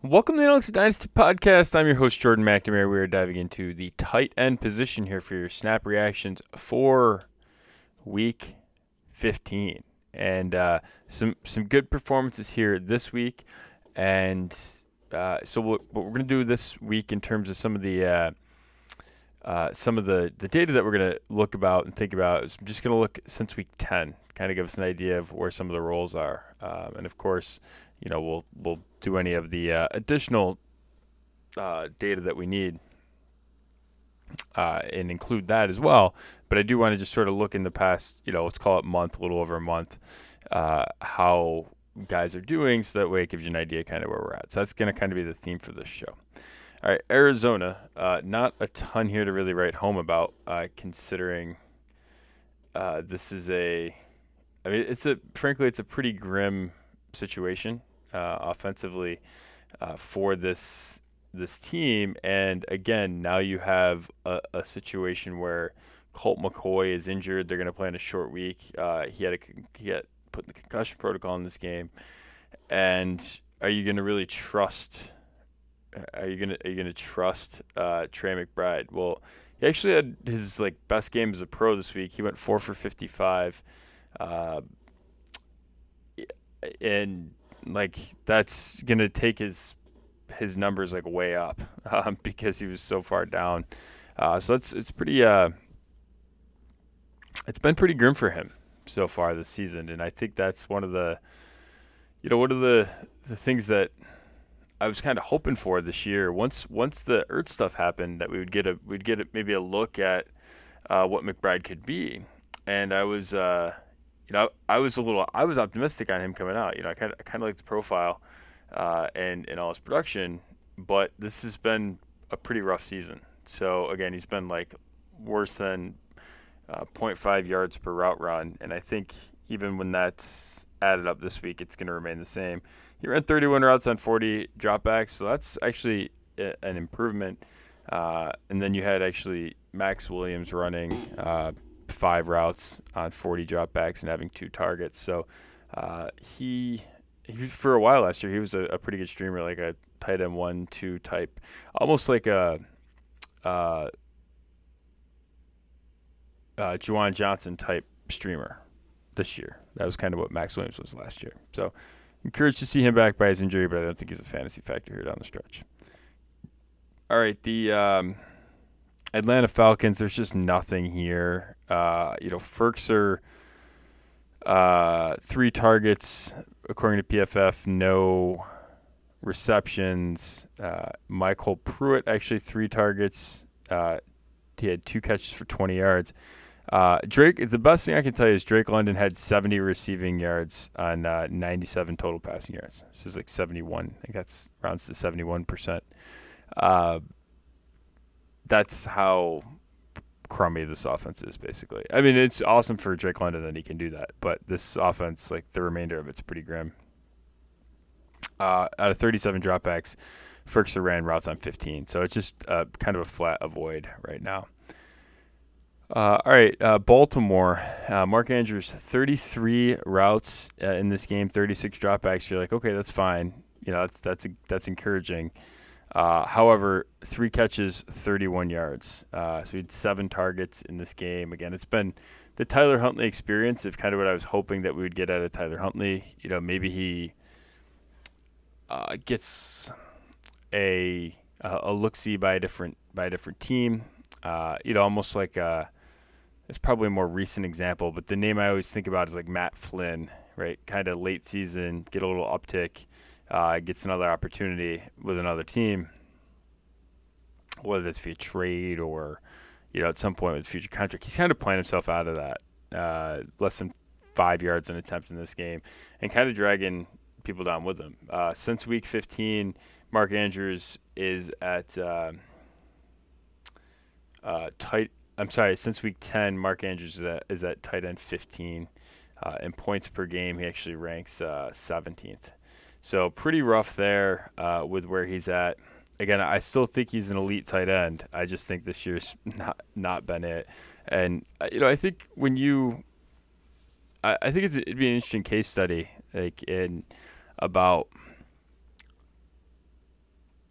Welcome to the Alex Dynasty Podcast. I'm your host, Jordan McNamara. We are diving into the tight end position here for your snap reactions for Week 15. And some good performances here this week. And so what we're going to do this week in terms of some of the data that we're going to look about and think about is I'm just going to look since Week 10, kind of give us an idea of where some of the roles are. And of course, we'll do any of the additional data that we need and include that as well. But I do want to just sort of look in the past, let's call it month, a little over a month, how guys are doing, so that way it gives you an idea kind of where we're at. So that's going to kind of be the theme for this show. All right, Arizona, not a ton here to really write home about, considering this is frankly, it's a pretty grim situation offensively for this team. And again, now you have a situation where Colt McCoy is injured. They're going to play on a short week. He had put in the concussion protocol in this game. And are you going to really trust? Are you going to trust Trey McBride? Well, he actually had his best game as a pro this week. He went 4 for 55, and that's going to take his numbers way up because he was so far down. So it's pretty it's been pretty grim for him so far this season, and I think that's one of the things that I was kind of hoping for this year. Once the Ertz stuff happened, that we'd get maybe a look at what McBride could be, and I was I was optimistic on him coming out. I kind of like the profile and all his production, but this has been a pretty rough season. So again, he's been worse than 0.5 yards per route run, and I think even when that's added up this week, it's going to remain the same. He ran 31 routes on 40 dropbacks, so that's actually an improvement. And then you had actually Max Williams running 5 routes on 40 dropbacks and having 2 targets. So he for a while last year, he was a pretty good streamer, like a tight end 1-2 type, almost like a Juwan Johnson type streamer this year. That was kind of what Max Williams was last year. So encouraged to see him back by his injury, but I don't think he's a fantasy factor here down the stretch. All right, the Atlanta Falcons, there's just nothing here. Firkser, 3 targets, according to PFF, no receptions. Michael Pruitt, actually 3 targets. He had 2 catches for 20 yards. Drake, the best thing I can tell you is Drake London had 70 receiving yards on 97 total passing yards. This is 71. I think that's rounds to 71%. That's how crummy this offense is, basically. I mean, it's awesome for Drake London that he can do that, but this offense, the remainder of it's pretty grim. Out of 37 dropbacks, Firkser ran routes on 15, so it's just kind of a flat avoid right now. All right, Baltimore. Mark Andrews, 33 routes in this game, 36 dropbacks. You're okay, that's fine. That's encouraging. However, 3 catches, 31 yards. So he had 7 targets in this game. Again, it's been the Tyler Huntley experience of kind of what I was hoping that we would get out of Tyler Huntley. Maybe he gets a look-see by a different team. Almost like it's probably a more recent example, but the name I always think about is Matt Flynn, right? Kind of late season, get a little uptick. Gets another opportunity with another team, whether that's via trade or, at some point with future contract. He's kind of playing himself out of that. Less than 5 yards an attempt in this game and kind of dragging people down with him. Since Week 15, Mark Andrews is at since Week 10, Mark Andrews is at tight end 15. In points per game, he actually ranks 17th. So pretty rough there with where he's at. Again, I still think he's an elite tight end. I just think this year's not been it. And I think I think it'd be an interesting case study, in about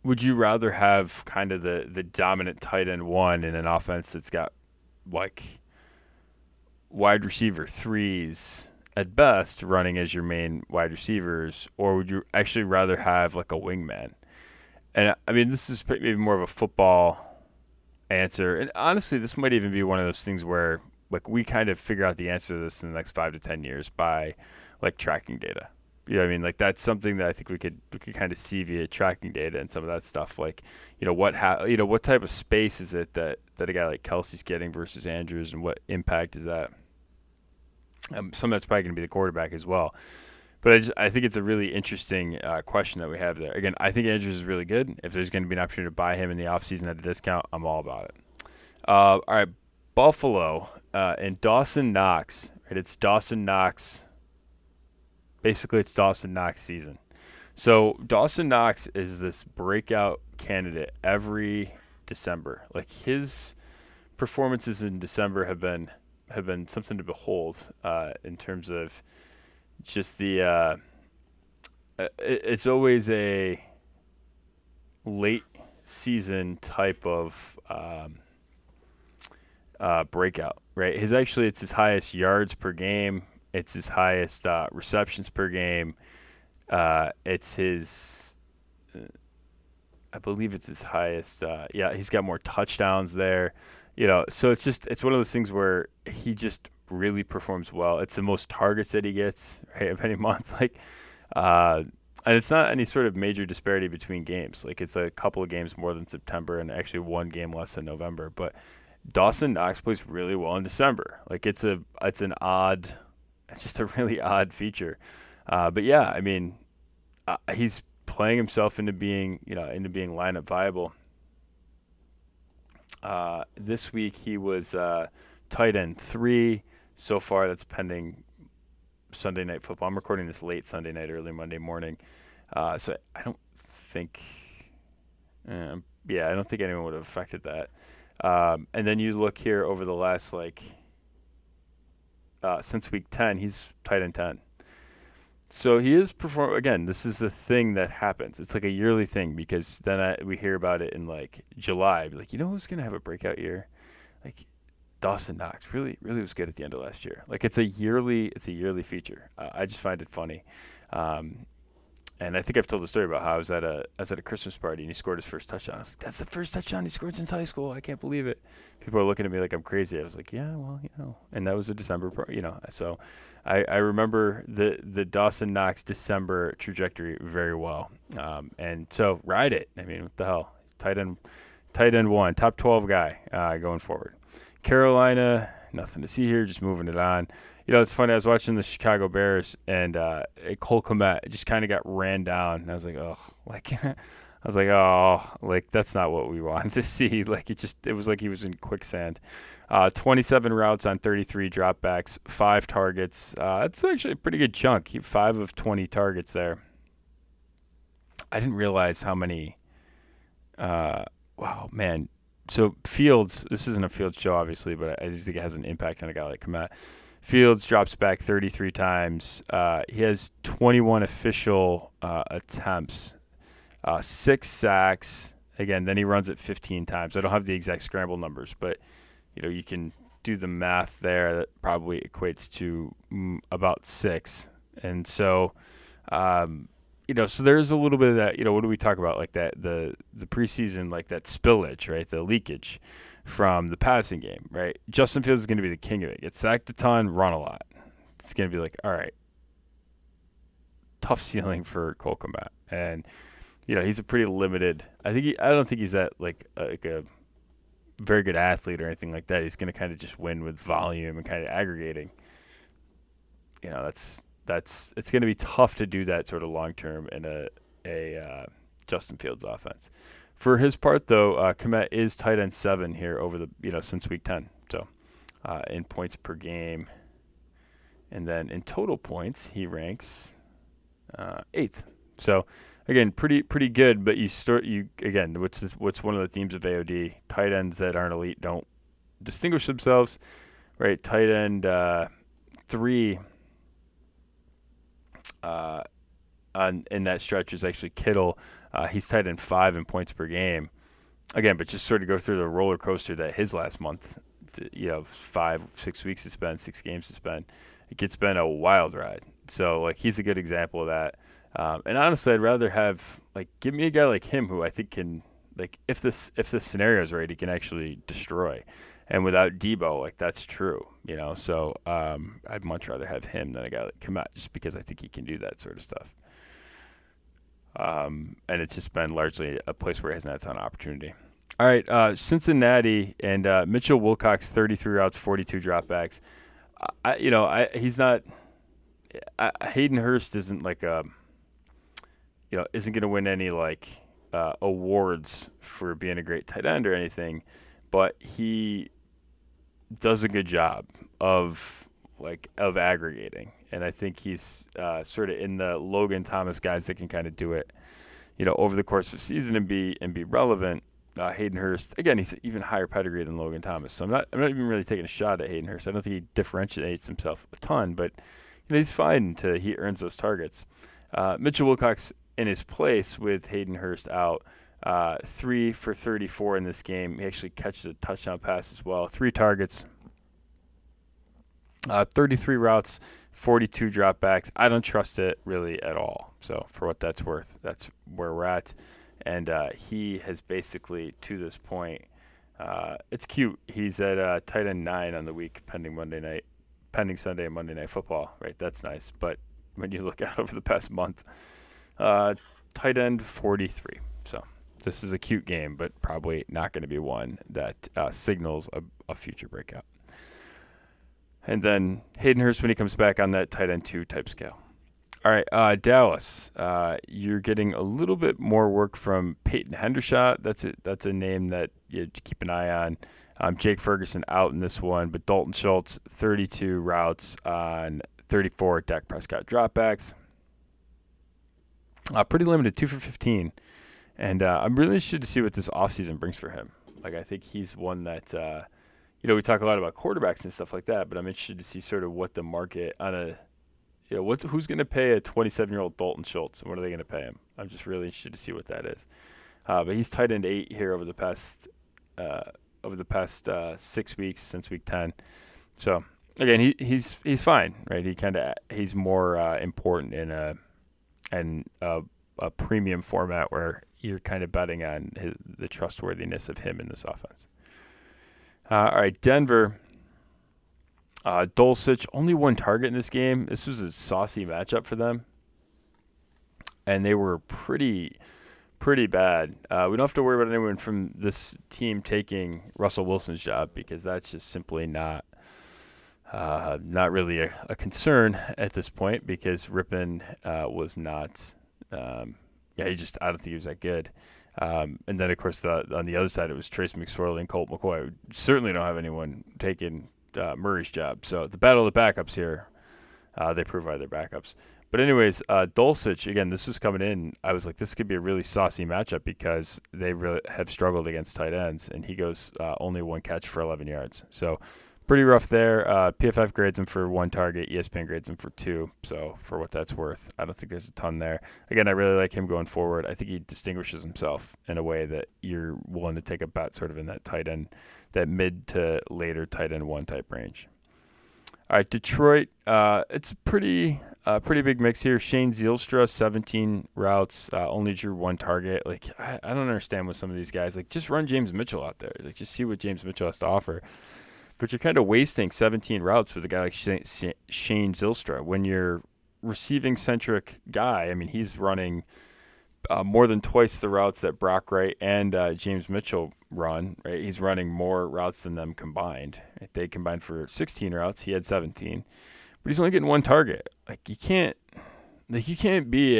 would you rather have kind of the dominant tight end one in an offense that's got like wide receiver threes at best running as your main wide receivers, or would you actually rather have like a wingman? And I mean, this is maybe more of a football answer. And honestly, this might even be one of those things where like we kind of figure out the answer to this in the next 5 to 10 years by like tracking data. You know what I mean? Like that's something that I think we could kind of see via tracking data and some of that stuff. Like, what type of space is it that a guy like Kelsey's getting versus Andrews, and what impact is that? Some of that's probably going to be the quarterback as well. But I think it's a really interesting question that we have there. Again, I think Andrews is really good. If there's going to be an opportunity to buy him in the offseason at a discount, I'm all about it. All right, Buffalo and Dawson Knox. Right, it's Dawson Knox. Basically, it's Dawson Knox season. So Dawson Knox is this breakout candidate every December. Like his performances in December have been something to behold in terms of just it's always a late season type of breakout, right? It's his highest yards per game. It's his highest receptions per game. It's his, I believe it's his highest. He's got more touchdowns there. So it's one of those things where he just really performs well. It's the most targets that he gets, right, of any month. And it's not any sort of major disparity between games. Like it's a couple of games more than September and actually one game less than November. But Dawson Knox plays really well in December. Like it's just a really odd feature. But yeah, I mean, he's playing himself into being lineup viable. This week he was tight end 3 so far. That's pending Sunday Night Football. I'm recording this late Sunday night, early Monday morning. So I don't think, I don't think anyone would have affected that. And then you look here over the last since week 10, he's tight end 10. So he is performing. Again, this is a thing that happens. It's like a yearly thing because then we hear about it in like July. Like, who's going to have a breakout year? Like Dawson Knox really, really was good at the end of last year. Like it's a yearly feature. I just find it funny. And I think I've told the story about how I was at a Christmas party and he scored his first touchdown. I was like, that's the first touchdown he scored since high school. I can't believe it. People are looking at me like I'm crazy. I was like, yeah, well, and that was a December, so I remember the Dawson Knox December trajectory very well. And so ride it. I mean, what the hell? Tight end 1, top 12 guy going forward. Carolina, nothing to see here, just moving it on. It's funny. I was watching the Chicago Bears, and Cole Kmet just kind of got ran down. And I was like, that's not what we wanted to see. Like it was like he was in quicksand. 27 routes on 33 dropbacks, 5 targets. That's actually a pretty good chunk. 5 of 20 targets there. I didn't realize how many. Wow, man. So Fields, this isn't a Fields show, obviously, but I just think it has an impact on a guy like Kmet. Fields drops back 33 times. He has 21 official attempts, 6 sacks. Again, then he runs it 15 times. I don't have the exact scramble numbers, but you can do the math there. That probably equates to about 6. And so, so there's a little bit of that. What do we talk about? Like that the preseason, like that spillage, right? The leakage from the passing game, right? Justin Fields is going to be the king of it. Get sacked a ton, run a lot. It's going to be like, all right, tough ceiling for Cole Kmet. And, he's a pretty limited. I don't think he's that like a very good athlete or anything like that. He's going to kind of just win with volume and kind of aggregating. It's going to be tough to do that sort of long term in a Justin Fields offense. For his part, though, Kmet is tight end 7 here over the since week 10. So in points per game, and then in total points, he ranks 8th. So again, pretty good. But what's one of the themes of AOD? Tight ends that aren't elite don't distinguish themselves, right? Tight end 3 in that stretch is actually Kittle. He's tight end 5 in points per game. Again, but just sort of go through the roller coaster that his last month, 5, 6 weeks has been, 6 games has been. It's been a wild ride. So, like, he's a good example of that. And honestly, I'd rather have, like, give me a guy like him who I think can, like, if the scenario is right, he can actually destroy. And without Debo, like, that's true, So I'd much rather have him than a guy like Kmet, just because I think he can do that sort of stuff. And it's just been largely a place where he hasn't had a ton of opportunity. All right, Cincinnati and Mitchell Wilcox, 33 routes, 42 dropbacks. He's not. Hayden Hurst isn't like isn't going to win any awards for being a great tight end or anything, but he does a good job of aggregating, and I think he's sort of in the Logan Thomas guys that can kind of do it, over the course of the season and be relevant. Hayden Hurst, again, he's even higher pedigree than Logan Thomas, so I'm not even really taking a shot at Hayden Hurst. I don't think he differentiates himself a ton, but he's fine until he earns those targets. Mitchell Wilcox in his place with Hayden Hurst out, 3 for 34 in this game. He actually catches a touchdown pass as well. 3 targets, 33 routes, 42 dropbacks. I don't trust it really at all. So for what that's worth, that's where we're at. And he has basically, to this point, it's cute. He's at tight end 9 on the week, pending Sunday and Monday Night Football, right? That's nice. But when you look out over the past month, tight end 43. So this is a cute game, but probably not going to be one that signals a future breakout. And then Hayden Hurst when he comes back on that tight end 2 type scale. All right, Dallas, you're getting a little bit more work from Peyton Hendershot. That's a name that you keep an eye on. Jake Ferguson out in this one, but Dalton Schultz, 32 routes on 34 Dak Prescott dropbacks. Pretty limited, 2 for 15. And I'm really interested to see what this offseason brings for him. Like, I think he's one that, we talk a lot about quarterbacks and stuff like that, but I'm interested to see sort of what the market on a – who's going to pay a 27-year-old Dalton Schultz, and what are they going to pay him? I'm just really interested to see what that is. But he's tight end 8 here over the past 6 weeks since week 10. So again, he's fine, right? He's more important in a premium format where you're kind of betting on the trustworthiness of him in this offense. All right, Denver. Dulcich, only 1 target in this game. This was a saucy matchup for them, and they were pretty bad. We don't have to worry about anyone from this team taking Russell Wilson's job, because that's just simply not really a concern at this point, because Rippon was not. I don't think he was that good. And then, of course, on the other side, it was Trace McSorley and Colt McCoy. We certainly don't have anyone taking Murray's job. So the battle of the backups here, they provide their backups. But anyways, Dulcich, again, this was coming in. I was like, this could be a really saucy matchup because they really have struggled against tight ends, and he goes only 1 catch for 11 yards. So pretty rough there. PFF grades him for 1 target. ESPN grades him for 2. So for what that's worth, I don't think there's a ton there. Again, I really like him going forward. I think he distinguishes himself in a way that you're willing to take a bet sort of in that tight end, that mid to later tight end 1 type range. All right, Detroit, it's a pretty big mix here. Shane Zielstra, 17 routes, only drew 1 target. Like, I don't understand with some of these guys. Like, just run James Mitchell out there. Like, just see what James Mitchell has to offer. But you're kind of wasting 17 routes with a guy like Shane Zielstra. When you're receiving-centric guy, I mean, he's running more than twice the routes that Brock Wright and James Mitchell run. Right, he's running more routes than them combined. They combined for 16 routes. He had 17, but he's only getting 1 target. Like, you can't be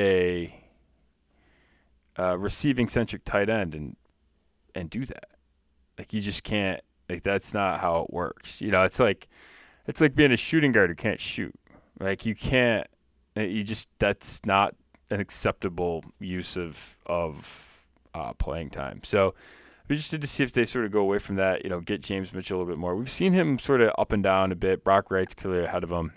a receiving-centric tight end and do that. Like, you just can't. Like, that's not how it works. It's like being a shooting guard who can't shoot. Like, you can't. That's not an acceptable use of playing time. So I'm interested to see if they sort of go away from that, get James Mitchell a little bit more. We've seen him sort of up and down a bit. Brock Wright's clearly ahead of him.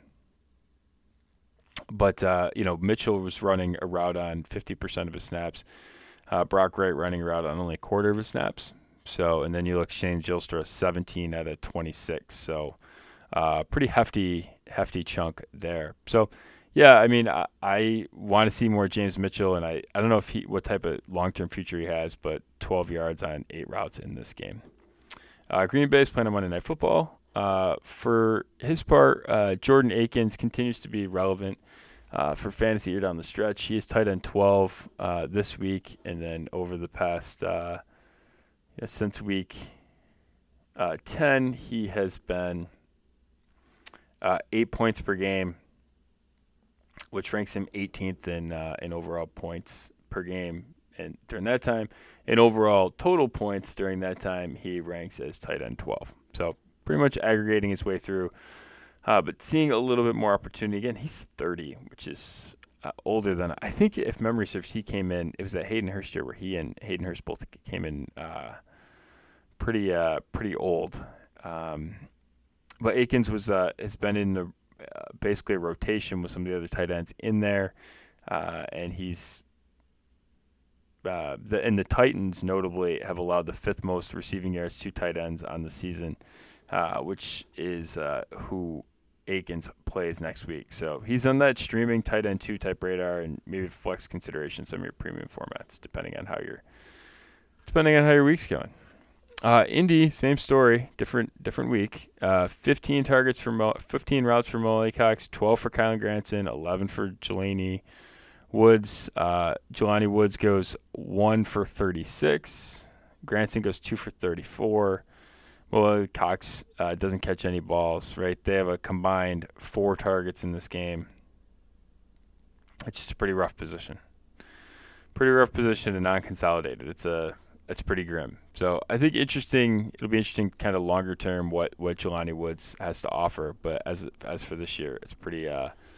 But, Mitchell was running a route on 50% of his snaps. Brock Wright running around on only a quarter of his snaps. So, and then you look Shane Gilstra, 17 out of 26. So, pretty hefty chunk there. So, yeah, I mean, I want to see more James Mitchell, and I don't know what type of long-term future he has, but 12 yards on 8 routes in this game. Green Bay's playing on Monday Night Football. For his part, Jordan Akins continues to be relevant for fantasy year down the stretch. He is tight end 12 this week, and then over the past since week 10, he has been 8 points per game, which ranks him 18th in overall points per game. And during that time, in overall total points during that time, he ranks as tight end 12. So pretty much aggregating his way through, but seeing a little bit more opportunity. Again, he's 30, which is older than I think. If memory serves, he came in. It was that Hayden Hurst year where he and Hayden Hurst both came in pretty old. But Akins has been in the basically a rotation with some of the other tight ends in there, and he's. And the Titans notably have allowed the 5th most receiving yards to tight ends on the season, which is who Akins plays next week. So he's on that streaming tight end 2 type radar, and maybe flex consideration some of your premium formats depending on how your week's going. Indy, same story, different week. 15 routes for Mo Cox, 12 for Kylan Granson, 11 for Jelani Woods. Jelani Woods goes 1 for 36. Granson goes 2 for 34. Well, Cox doesn't catch any balls, right? They have a combined 4 targets in this game. It's just a pretty rough position. And non-consolidated. It's pretty grim. So I think it'll be interesting kind of longer term what Jelani Woods has to offer. But as for this year, it's pretty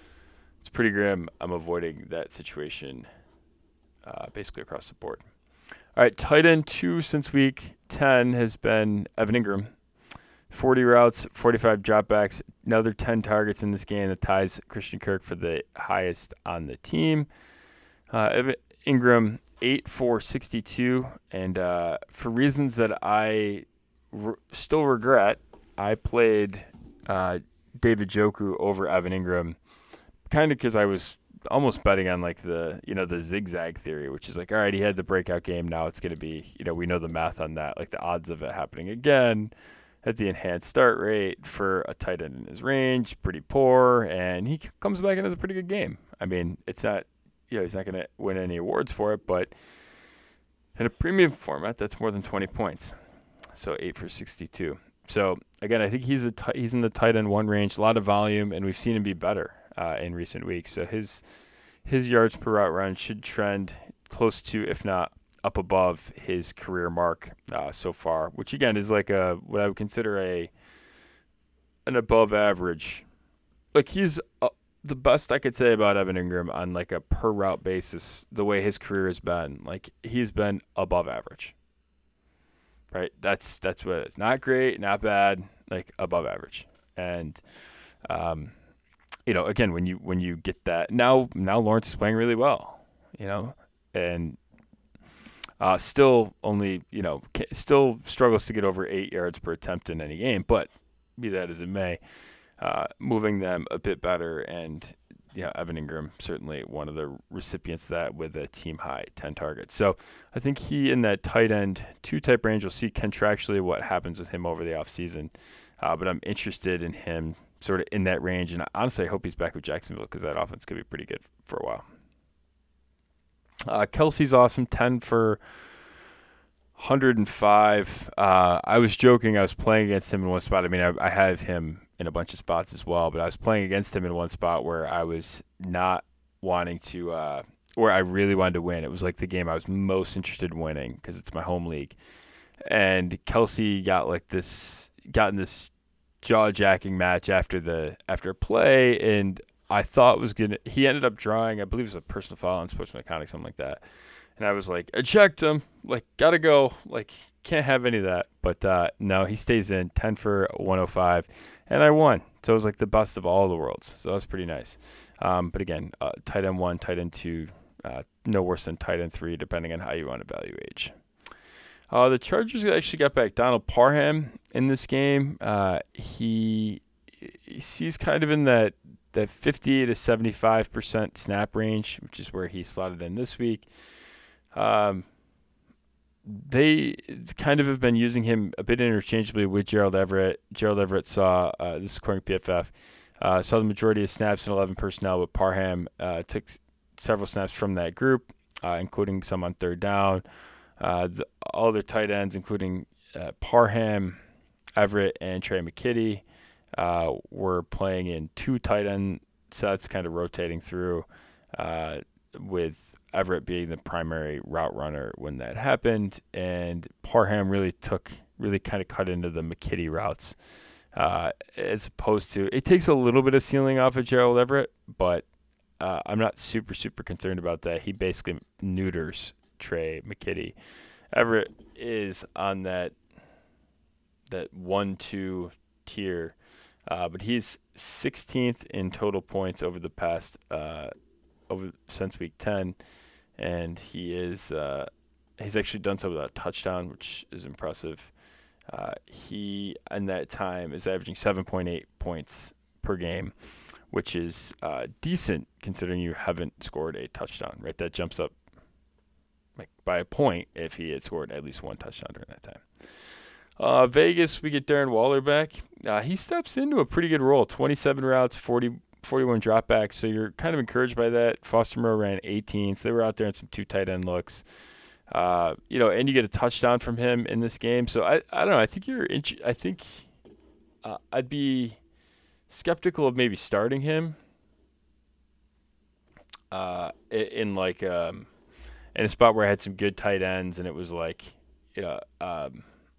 grim. I'm avoiding that situation basically across the board. All right, tight end 2 since week 10 has been Evan Ingram. 40 routes, 45 dropbacks, another 10 targets in this game that ties Christian Kirk for the highest on the team. Evan Ingram, 8 for 62, and for reasons that I still regret, I played David Njoku over Evan Ingram, kind of because I was almost betting on like the zigzag theory, which is like, all right, he had the breakout game. Now it's going to be, we know the math on that, like the odds of it happening again at the enhanced start rate for a tight end in his range, pretty poor. And he comes back and has a pretty good game. I mean, it's not, he's not going to win any awards for it, but in a premium format, that's more than 20 points. So 8 for 62. So again, I think he's in the tight end 1 range, a lot of volume, and we've seen him be better in recent weeks. So his yards per route run should trend close to, if not up above, his career mark so far, which again is like what I would consider an above average. Like he's the best I could say about Evan Ingram on like a per route basis, the way his career has been. Like he's been above average. Right? That's what it is. Not great, not bad, like above average. And again, when you get that, now Lawrence is playing really well, and still only, still struggles to get over 8 yards per attempt in any game, but be that as it may, moving them a bit better. And Evan Ingram, certainly one of the recipients of that with a team high 10 targets. So I think he in that tight end 2 type range, we'll see contractually what happens with him over the offseason. But I'm interested in him sort of in that range. And honestly, I hope he's back with Jacksonville because that offense could be pretty good for a while. Kelsey's awesome, 10 for 105. I was joking. I was playing against him in one spot. I mean, I have him in a bunch of spots as well, but I was playing against him in one spot where I was not wanting to, where I really wanted to win. It was like the game I was most interested in winning because it's my home league. And Kelsey got in this jaw-jacking match after a play, and I thought he ended up drawing, I believe it was a personal foul on Sports Mechanics, something like that. And I was like, eject him, like, gotta go, like, can't have any of that. But no, he stays in, 10 for 105, and I won. So it was like the best of all the worlds. So that was pretty nice. But again, tight end 1, tight end 2 No worse than tight end 3, depending on how you want to value age. The Chargers actually got back Donald Parham in this game. He's kind of in that 50 to 75% snap range, which is where he slotted in this week. They kind of have been using him a bit interchangeably with Gerald Everett. Gerald Everett saw, this is according to PFF, saw the majority of snaps in 11 personnel, but Parham took several snaps from that group, including some on third down. All their tight ends, including Parham, Everett, and Trey McKitty, were playing in 2 tight end sets, kind of rotating through, with Everett being the primary route runner when that happened, and Parham really kind of cut into the McKitty routes, as opposed to, it takes a little bit of ceiling off of Gerald Everett, but I'm not super concerned about that. He basically neuters Trey McKitty. Everett is on that 1-2 tier, but he's 16th in total points over the past since week 10, and he's actually done so without a touchdown, which is impressive. He in that time is averaging 7.8 points per game, which is decent considering you haven't scored a touchdown, right? That jumps up like by a point if he had scored at least one touchdown during that time. Vegas, we get Darren Waller back. He steps into a pretty good role, 27 routes, 41 dropbacks, so you're kind of encouraged by that. Foster Moreau ran 18, so they were out there in some 2 tight end looks. And you get a touchdown from him in this game. So I don't know. I think I'd be skeptical of maybe starting him in a spot where I had some good tight ends, and it was like, like I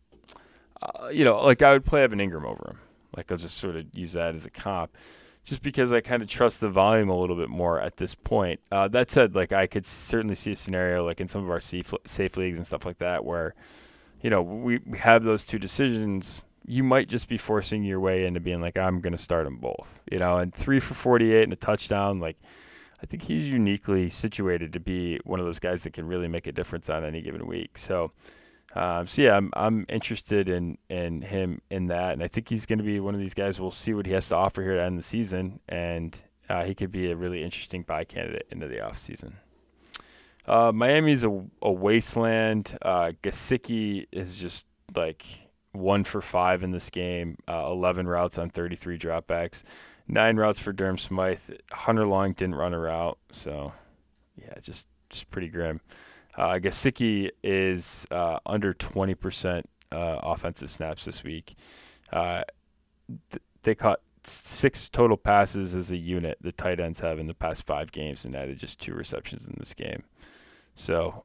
would play Evan Ingram over him. Like, I'll just sort of use that as a comp, just because I kind of trust the volume a little bit more at this point. That said, like, I could certainly see a scenario like in some of our safe leagues and stuff like that where, we have those 2 decisions. You might just be forcing your way into being like, I'm going to start them both, and 3 for 48 and a touchdown. Like, I think he's uniquely situated to be one of those guys that can really make a difference on any given week. So yeah, I'm interested in him in that, and I think he's going to be one of these guys. We'll see what he has to offer here to end the season, and he could be a really interesting buy candidate into the offseason. Miami's a wasteland. Gesicki is just like 1 for 5 in this game, 11 routes on 33 dropbacks, 9 routes for Durham Smythe. Hunter Long didn't run a route, so yeah, just pretty grim. Gesicki is under 20% offensive snaps this week. They caught 6 total passes as a unit, the tight ends have, in the past 5 games, and added just 2 receptions in this game. So,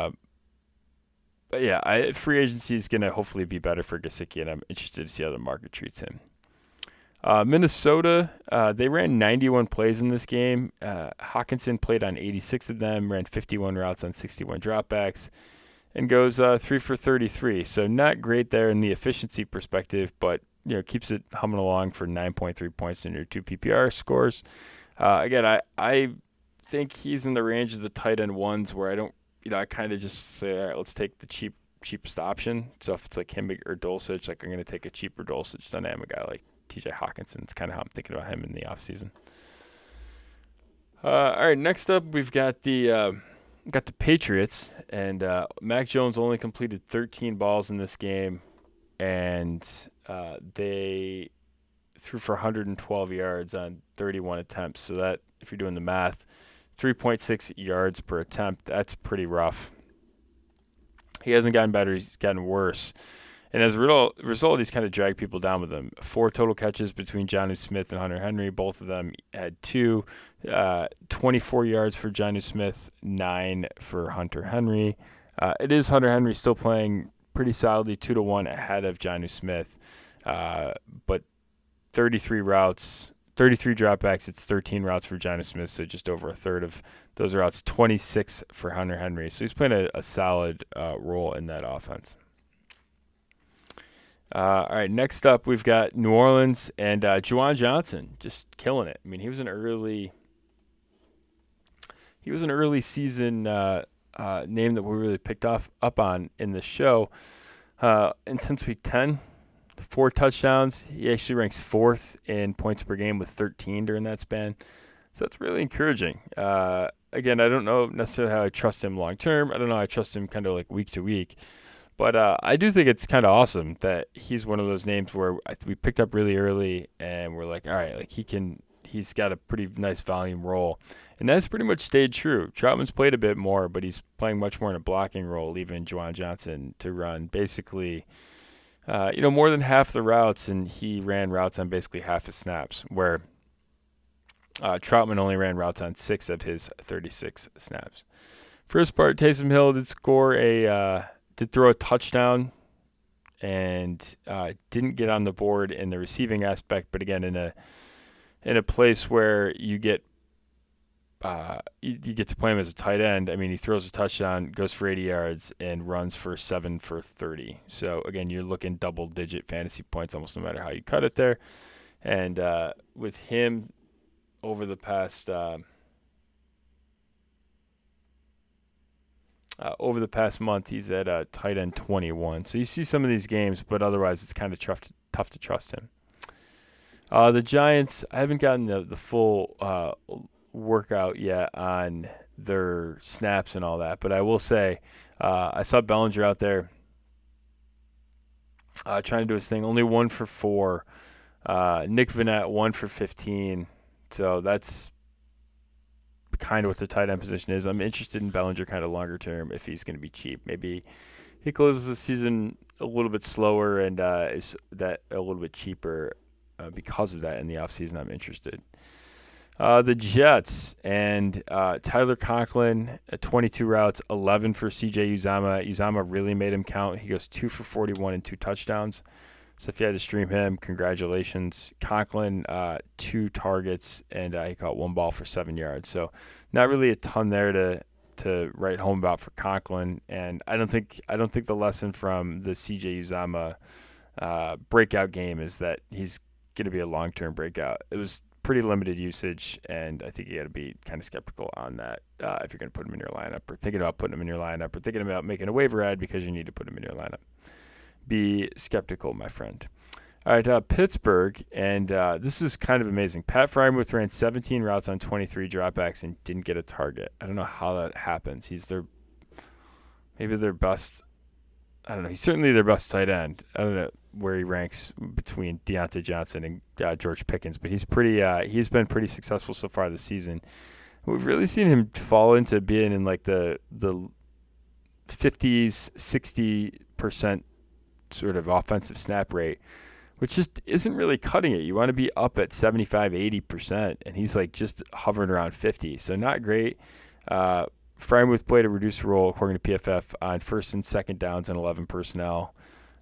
free agency is going to hopefully be better for Gesicki, and I'm interested to see how the market treats him. Minnesota, they ran 91 plays in this game. Hawkinson played on 86 of them, ran 51 routes on 61 dropbacks, and goes 3 for 33. So not great there in the efficiency perspective, but keeps it humming along for 9.3 points in your 2 PPR scores. Again, I think he's in the range of the tight end ones where I don't, I kind of just say, all right, let's take the cheapest option. So if it's like him or Dulcich, like I'm going to take a cheaper Dulcich than I am a guy like TJ Hawkinson. It's kind of how I'm thinking about him in the offseason. All right, next up we've got the Patriots, and Mac Jones only completed 13 balls in this game, and they threw for 112 yards on 31 attempts. So that, if you're doing the math, 3.6 yards per attempt, that's pretty rough. He hasn't gotten better, he's gotten worse. And as a result, he's kind of dragged people down with him. 4 total catches between Jonnu Smith and Hunter Henry. Both of them had 2. 24 yards for Jonnu Smith, 9 for Hunter Henry. It is Hunter Henry still playing pretty solidly, 2-1 ahead of Jonnu Smith. But 33 dropbacks, it's 13 routes for Jonnu Smith, so just over a third of those routes, 26 for Hunter Henry. So he's playing a solid role in that offense. All right, next up we've got New Orleans and Juwan Johnson just killing it. I mean, he was an early he was an early season name that we really picked up on in the show. And since week 10, 4 touchdowns. He actually ranks 4th in points per game with 13 during that span. So that's really encouraging. Again, I don't know necessarily how I trust him long term. I don't know how I trust him kind of like week to week. But I do think it's kind of awesome that he's one of those names where we picked up really early and we're like, all right, like he's got a pretty nice volume role. And that's pretty much stayed true. Troutman's played a bit more, but he's playing much more in a blocking role, leaving Juwan Johnson to run basically, more than half the routes, and he ran routes on basically half his snaps, where Troutman only ran routes on 6 of his 36 snaps. First part, Taysom Hill did throw a touchdown and didn't get on the board in the receiving aspect, but again, in a place where you get you get to play him as a tight end. I mean, he throws a touchdown, goes for 80 yards, and runs for 7 for 30. So, again, you're looking double-digit fantasy points almost no matter how you cut it there. And with him over the past month, he's at tight end 21. So you see some of these games, but otherwise it's kind of tough to trust him. The Giants, I haven't gotten the full workout yet on their snaps and all that, but I will say I saw Bellinger out there trying to do his thing. Only 1 for 4. Nick Vannett 1 for 15. So that's kind of what the tight end position is. I'm interested in Bellinger kind of longer term if he's going to be cheap. Maybe he closes the season a little bit slower and is that a little bit cheaper because of that in the offseason. I'm interested. The Jets and Tyler Conklin, 22 routes, 11 for C.J. Uzomah. Uzomah really made him count. He goes 2 for 41 and 2 touchdowns. So if you had to stream him, congratulations. Conklin, 2 targets, and he caught 1 ball for 7 yards. So not really a ton there to write home about for Conklin. And I don't think the lesson from the C.J. Uzomah breakout game is that he's going to be a long-term breakout. It was pretty limited usage, and I think you got to be kind of skeptical on that if you're going to put him in your lineup, or thinking about putting him in your lineup, or thinking about making a waiver ad because you need to put him in your lineup. Be skeptical, my friend. All right, Pittsburgh, and this is kind of amazing. Pat Freiermuth ran 17 routes on 23 dropbacks and didn't get a target. I don't know how that happens. He's maybe their best. I don't know. He's certainly their best tight end. I don't know where he ranks between Deontay Johnson and George Pickens, but he's been pretty successful so far this season. We've really seen him fall into being in like the 50s, 60% sort of offensive snap rate, which just isn't really cutting it. You want to be up at 75, 80%, and he's like just hovering around 50. So not great. Freiermuth played a reduced role, according to PFF, on first and second downs and 11 personnel.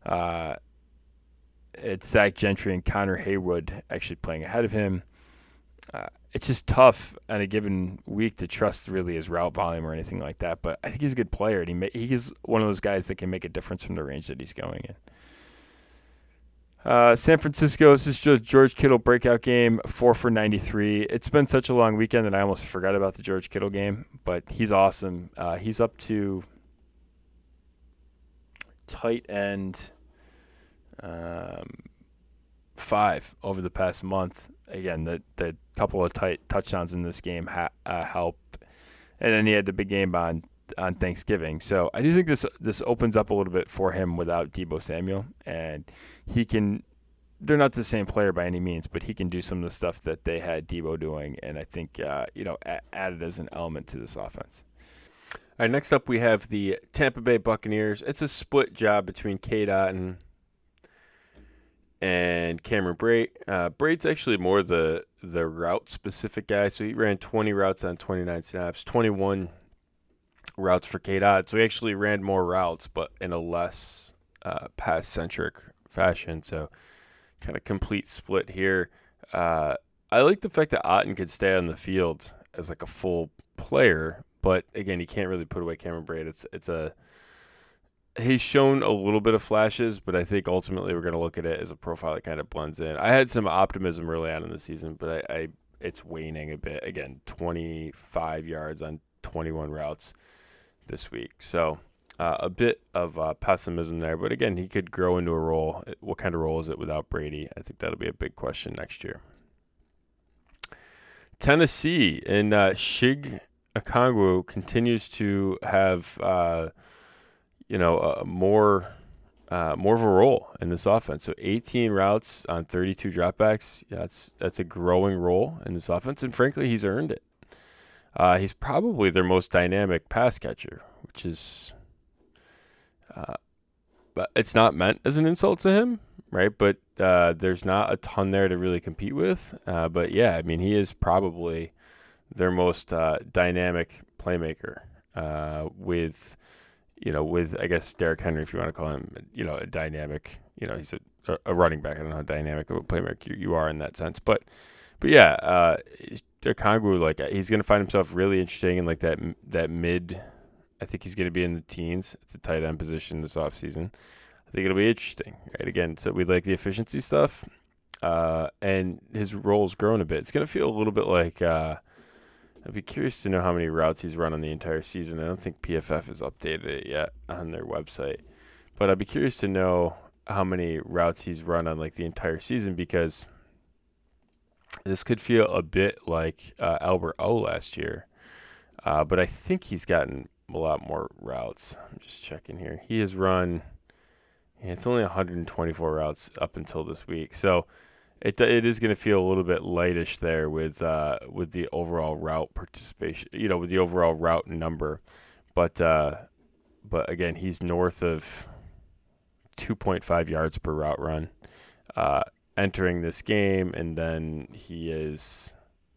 It's Zach Gentry and Connor Haywood actually playing ahead of him. It's just tough on a given week to trust really his route volume or anything like that. But I think he's a good player, and he is one of those guys that can make a difference from the range that he's going in. San Francisco, this is just George Kittle breakout game, 4 for 93. It's been such a long weekend that I almost forgot about the George Kittle game, but he's awesome. He's up to tight end 5 over the past month. Again, the couple of tight touchdowns in this game helped, and then he had the big game on Thanksgiving. So I do think this opens up a little bit for him without Deebo Samuel, and they're not the same player by any means, but he can do some of the stuff that they had Deebo doing, and I think added as an element to this offense. All right, next up we have the Tampa Bay Buccaneers. It's a split job between K-Dot and Cameron Brate. Brate's actually more the route-specific guy, so he ran 20 routes on 29 snaps, 21 routes for K-Dot. So he actually ran more routes, but in a less pass-centric fashion. So kind of complete split here. I like the fact that Otton could stay on the field as like a full player, but again, he can't really put away Cameron Brate. He's shown a little bit of flashes, but I think ultimately we're going to look at it as a profile that kind of blends in. I had some optimism early on in the season, but it's waning a bit. Again, 25 yards on 21 routes this week. So a bit of pessimism there. But again, he could grow into a role. What kind of role is it without Brady? I think that'll be a big question next year. Tennessee and Shig Okongwu continues to have more of a role in this offense. So 18 routes on 32 dropbacks. Yeah, that's a growing role in this offense, and frankly, he's earned it. He's probably their most dynamic pass catcher, which is, but it's not meant as an insult to him, right? But there's not a ton there to really compete with. But yeah, I mean, he is probably their most dynamic playmaker with I guess Derrick Henry, if you want to call him, a dynamic, he's a running back. I don't know how dynamic of a playmaker you are in that sense, but yeah, Okongwu, like, he's going to find himself really interesting in like that mid. I think he's going to be in the teens at the tight end position this offseason. I think it'll be interesting, right? Again, so we like the efficiency stuff, and his role's grown a bit. It's going to feel a little bit like. I'd be curious to know how many routes he's run on the entire season. I don't think PFF has updated it yet on their website, but I'd be curious to know how many routes he's run on like the entire season, because this could feel a bit like Albert O last year, but I think he's gotten a lot more routes. I'm just checking here. He has run. It's only 124 routes up until this week, so it is going to feel a little bit lightish there with the overall route participation, with the overall route number, but again, he's north of 2.5 yards per route run entering this game, and then he is,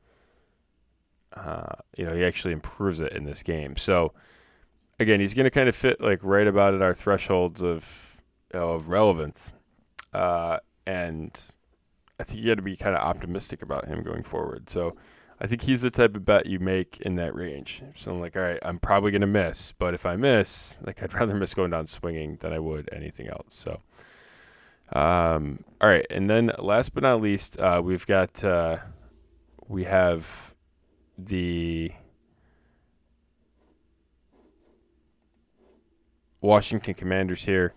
he actually improves it in this game. So again, he's going to kind of fit like right about at our thresholds of relevance, and I think you got to be kind of optimistic about him going forward. So I think he's the type of bet you make in that range. So I'm like, all right, I'm probably going to miss, but if I miss, like, I'd rather miss going down swinging than I would anything else. So, all right. And then last but not least, we have the Washington Commanders here.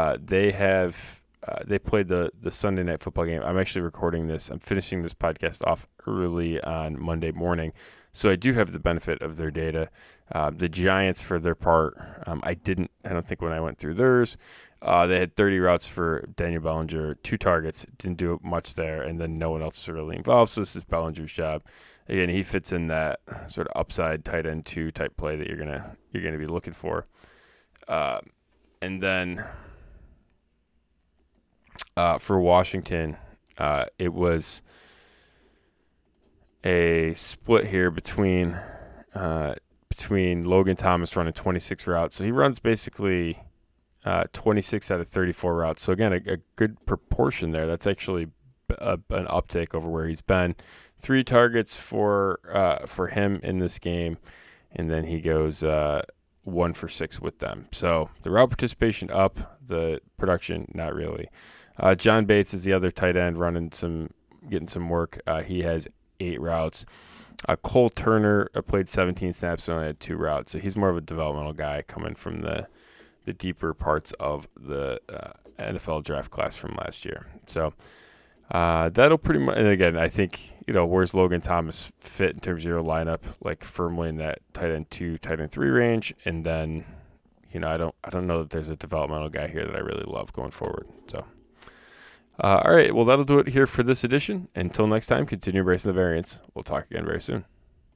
They played the Sunday Night Football game. I'm actually recording this. I'm finishing this podcast off early on Monday morning, so I do have the benefit of their data. The Giants, for their part, I don't think when I went through theirs, they had 30 routes for Daniel Bellinger, 2 targets, didn't do much there, and then no one else was really involved, so this is Bellinger's job. Again, he fits in that sort of upside tight end 2 type play that you're gonna be looking for. And then for Washington, it was a split here between Logan Thomas running 26 routes. So he runs basically 26 out of 34 routes. So again, a good proportion there. That's actually an uptake over where he's been. 3 targets for him in this game, and then he goes 1 for 6 with them. So the route participation up, the production not really. John Bates is the other tight end getting some work. He has 8 routes. Cole Turner played 17 snaps and only had 2 routes. So he's more of a developmental guy coming from the deeper parts of the NFL draft class from last year. So that'll pretty much, and again, I think, where's Logan Thomas fit in terms of your lineup, like firmly in that tight end 2, tight end 3 range. And then, I don't know that there's a developmental guy here that I really love going forward. So, all right, well, that'll do it here for this edition. Until next time, continue embracing the variance. We'll talk again very soon.